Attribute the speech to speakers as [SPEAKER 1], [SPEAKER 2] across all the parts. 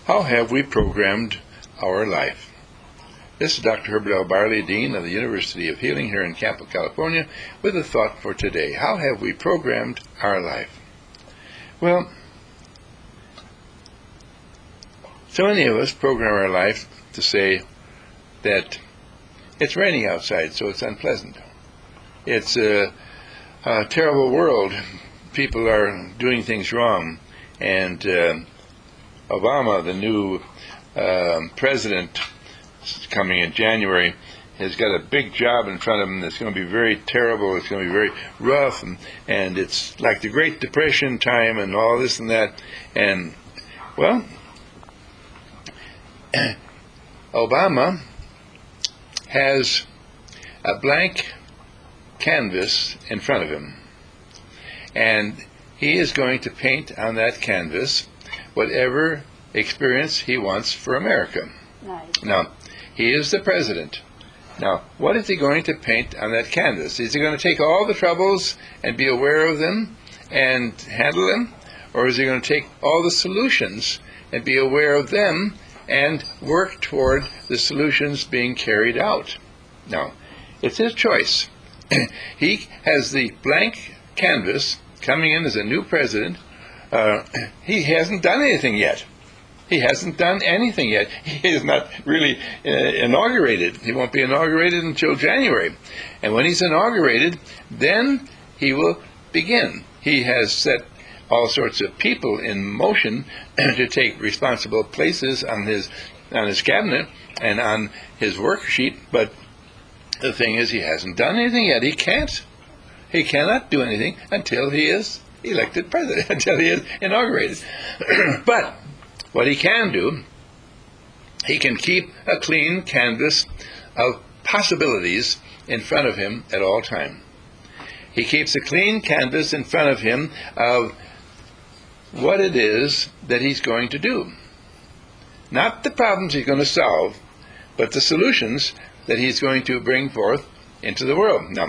[SPEAKER 1] How have we programmed our life? This is Dr. Herbert L. Barley, Dean of the University of Healing here in Campo, California, with a thought for today. How have we programmed our life? Well, so many of us program our life to say that it's raining outside, so it's unpleasant. It's a terrible world. People are doing things wrong. And Obama, the new president coming in January, has got a big job in front of him that's going to be very terrible. It's going to be very rough, and it's like the Great Depression time and all this and that. And, well, Obama has a blank canvas in front of him, and he is going to paint on that canvas whatever experience he wants for America.
[SPEAKER 2] Nice.
[SPEAKER 1] Now, he is the president. Now, what is he going to paint on that canvas? Is he going to take all the troubles and be aware of them and handle them? Or is he going to take all the solutions and be aware of them and work toward the solutions being carried out? Now, it's his choice. He has the blank canvas coming in as a new president. He hasn't done anything yet. He hasn't done anything yet. He is not really inaugurated. He won't be inaugurated until January. And when he's inaugurated, then he will begin. He has set all sorts of people in motion to take responsible places on his cabinet and on his worksheet. But the thing is, he hasn't done anything yet. He can't. He cannot do anything until he is elected president, until he is inaugurated. But what he can do, he can keep a clean canvas of possibilities in front of him at all time. He keeps a clean canvas in front of him of what it is that he's going to do. Not the problems he's going to solve, but the solutions that he's going to bring forth into the world. Now,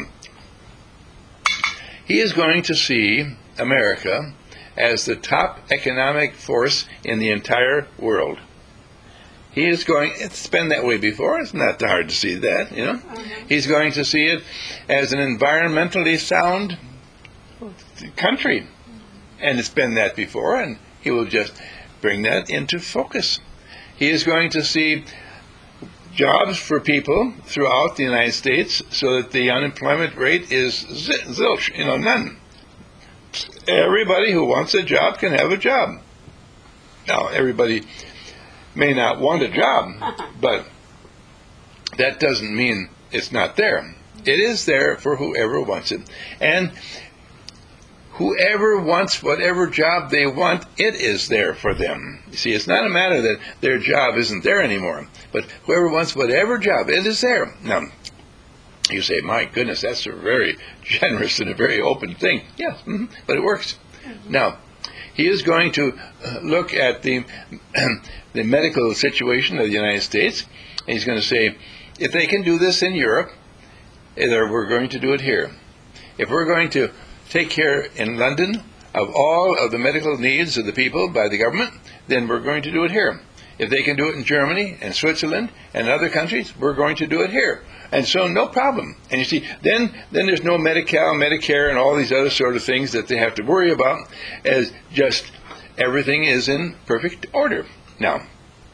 [SPEAKER 1] he is going to see America as the top economic force in the entire world. He is going, it's been that way before, it's not hard to see that, you know. He's going to see it as an environmentally sound country. And it's been that before, and he will just bring that into focus. He is going to see jobs for people throughout the United States so that the unemployment rate is zilch, none. Everybody who wants a job can have a job. Now, everybody may not want a job, but that doesn't mean it's not there. It is there for whoever wants it. And whoever wants whatever job they want, it is there for them. You see, it's not a matter that their job isn't there anymore, but whoever wants whatever job, it is there. Now, you say, my goodness, that's a very generous and a very open thing. Yes, but it works. Now, he is going to look at the medical situation of the United States, and he's going to say, if they can do this in Europe, we're going to do it here. If we're going to take care in London of all of the medical needs of the people by the government, then we're going to do it here. If they can do it in Germany and Switzerland and other countries, we're going to do it here. And so no problem. And you see, then there's no Medi-Cal, Medicare, and all these other sort of things that they have to worry about, as just everything is in perfect order. Now,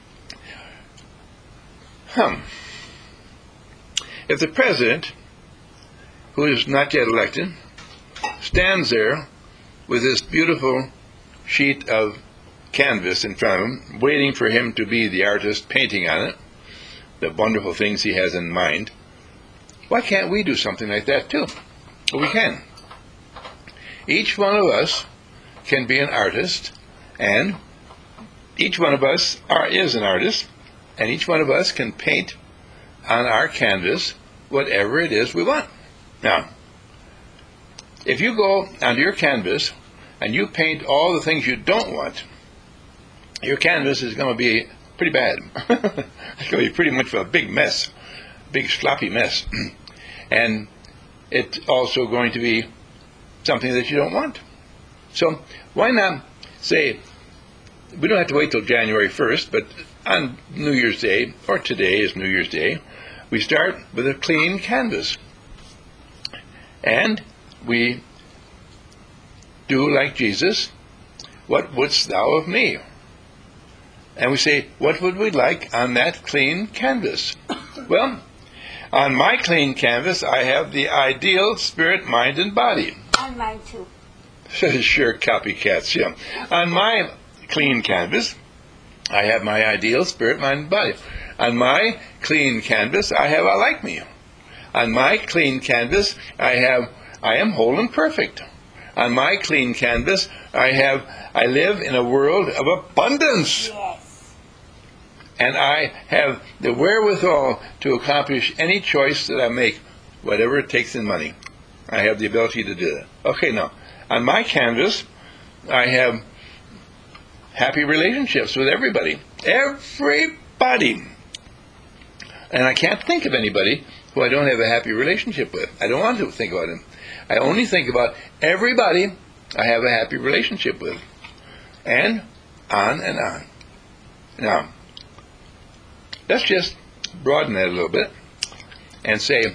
[SPEAKER 1] if the president, who is not yet elected, stands there with this beautiful sheet of canvas in front of him, waiting for him to be the artist painting on it, the wonderful things he has in mind, why can't we do something like that too? Well, we can. Each one of us can be an artist, and each one of us is an artist, and each one of us can paint on our canvas whatever it is we want. Now, if you go onto your canvas and you paint all the things you don't want, your canvas is going to be pretty bad. It's going to be pretty much a big mess, big sloppy mess. And it's also going to be something that you don't want. So why not say, we don't have to wait till January 1st, but on New Year's Day, or today is New Year's Day, we start with a clean canvas. And we do like Jesus, what wouldst thou of me? And we say, what would we like on that clean canvas? Well, on my clean canvas, I have the ideal spirit, mind, and body.
[SPEAKER 2] On mine too.
[SPEAKER 1] Sure, copycats, yeah. On my clean canvas, I have my ideal spirit, mind, and body. On my clean canvas, I have I like me. On my clean canvas, I am whole and perfect. On my clean canvas, I live in a world of abundance.
[SPEAKER 2] Yes.
[SPEAKER 1] And I have the wherewithal to accomplish any choice that I make, whatever it takes in money. I have the ability to do that. Okay, now, on my canvas, I have happy relationships with everybody. Everybody. And I can't think of anybody who I don't have a happy relationship with. I don't want to think about him. I only think about everybody I have a happy relationship with. And on and on. Now, let's just broaden that a little bit and say,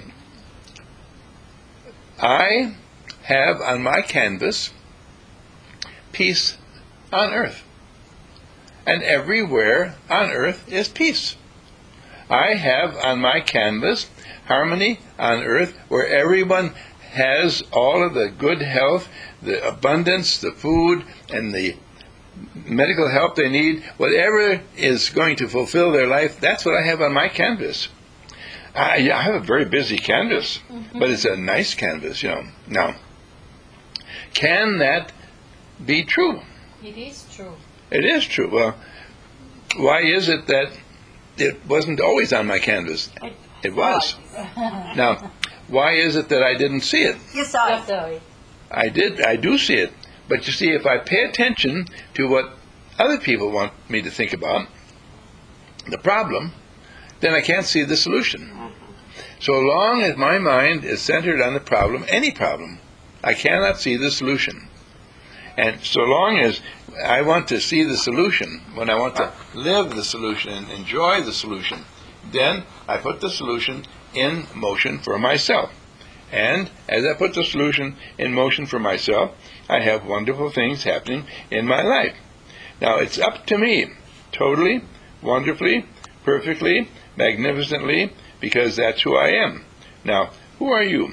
[SPEAKER 1] I have on my canvas peace on earth. And everywhere on earth is peace. I have on my canvas harmony on earth, where everyone has all of the good health, the abundance, the food, and the medical help they need. Whatever is going to fulfill their life, that's what I have on my canvas. I have a very busy canvas, but it's a nice canvas, Now, can that be true?
[SPEAKER 3] It is true.
[SPEAKER 1] It is true. Well, why is it that it wasn't always on my canvas? It was. Now, why is it that I didn't see it?
[SPEAKER 2] You saw it.
[SPEAKER 1] I do see it. But you see, if I pay attention to what other people want me to think about, the problem, then I can't see the solution. So long as my mind is centered on the problem, any problem, I cannot see the solution. And so long as I want to see the solution, when I want to live the solution and enjoy the solution, then I put the solution in motion for myself. And as I put the solution in motion for myself, I have wonderful things happening in my life. Now, it's up to me, totally, wonderfully, perfectly, magnificently, because that's who I am. Now, who are you?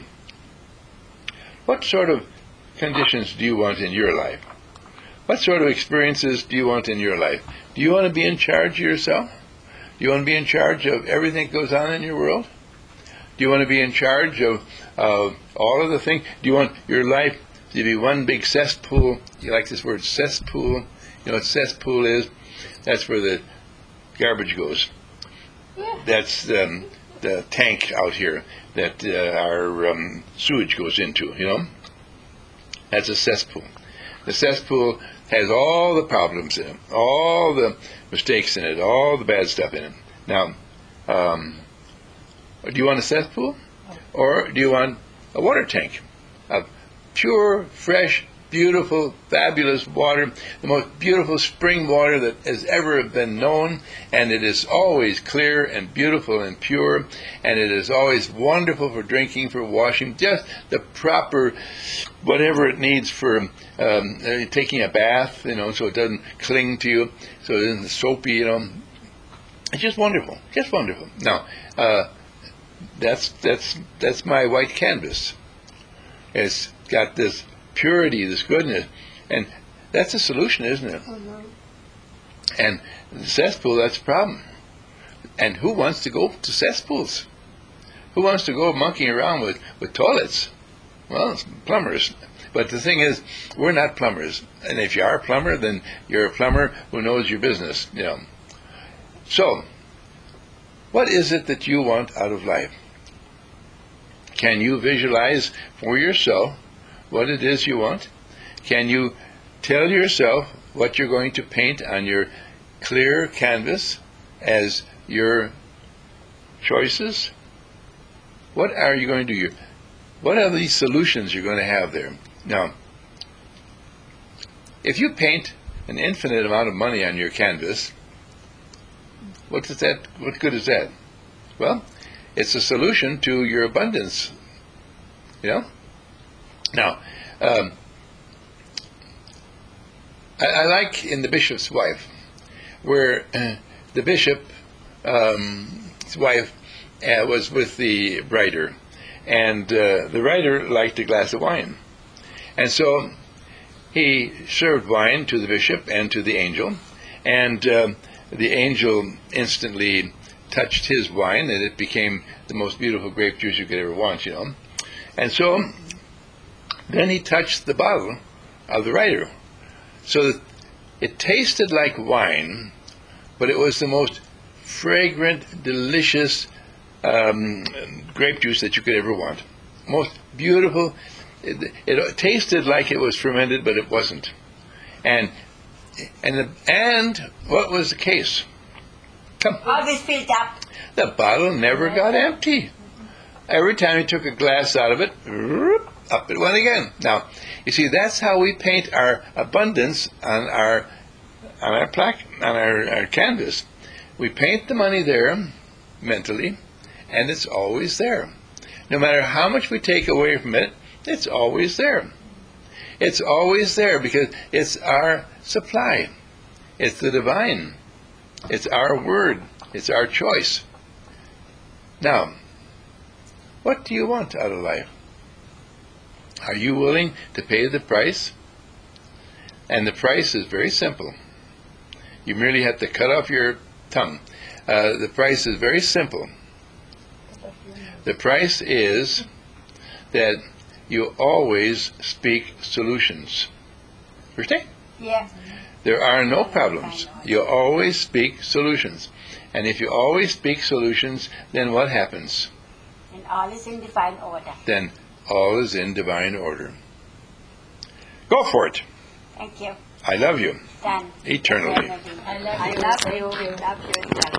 [SPEAKER 1] What sort of conditions do you want in your life? What sort of experiences do you want in your life? Do you want to be in charge of yourself? Do you want to be in charge of everything that goes on in your world? Do you want to be in charge of all of the things? Do you want your life to be one big cesspool? You like this word, cesspool? You know what cesspool is? That's where the garbage goes.
[SPEAKER 3] Yeah.
[SPEAKER 1] That's the tank out here that our sewage goes into, That's a cesspool. The cesspool has all the problems in it, all the mistakes in it, all the bad stuff in it. Now, do you want a cesspool? Or do you want a water tank of pure, fresh, beautiful, fabulous water, the most beautiful spring water that has ever been known, and it is always clear and beautiful and pure, and it is always wonderful for drinking, for washing, just the proper whatever it needs for taking a bath, so it doesn't cling to you, so it isn't soapy, It's just wonderful, just wonderful. Now, that's my white canvas. It's got this purity, this goodness, and that's a solution, isn't it?
[SPEAKER 2] Mm-hmm.
[SPEAKER 1] And the cesspool, that's a problem. And who wants to go to cesspools? Who wants to go monkeying around with toilets? Well, it's plumbers. But the thing is, we're not plumbers. And if you are a plumber, then you're a plumber who knows your business, So, what is it that you want out of life? Can you visualize for yourself what it is you want? Can you tell yourself what you're going to paint on your clear canvas as your choices? What are you going to do? What are these solutions you're going to have there? Now, if you paint an infinite amount of money on your canvas, what good is that? Well, it's a solution to your abundance. Now, I like in The Bishop's Wife, where the bishop's wife was with the writer, and the writer liked a glass of wine. And so he served wine to the bishop and to the angel, and the angel instantly touched his wine, and it became the most beautiful grape juice you could ever want, And so then he touched the bottle of the writer, so that it tasted like wine, but it was the most fragrant, delicious grape juice that you could ever want. Most beautiful. It tasted like it was fermented, but it wasn't. And what was the case? Come.
[SPEAKER 2] Always filled up.
[SPEAKER 1] The bottle never got empty. Every time he took a glass out of it, up it went again. Now, you see, that's how we paint our abundance on our canvas. We paint the money there mentally, and it's always there. No matter how much we take away from it, it's always there. It's always there because it's our supply. It's the divine. It's our word. It's our choice. Now, what do you want out of life? Are you willing to pay the price? And the price is very simple. You merely have to cut off your tongue. The price is very simple. The price is that you always speak solutions. Understand?
[SPEAKER 2] Yeah.
[SPEAKER 1] There are no problems. You always speak solutions. And if you always speak solutions, then what happens?
[SPEAKER 2] And all is in divine order.
[SPEAKER 1] Then all is in divine order. Go for it.
[SPEAKER 2] Thank you.
[SPEAKER 1] I love you.
[SPEAKER 2] Done.
[SPEAKER 1] Eternally.
[SPEAKER 2] I love you. Love you.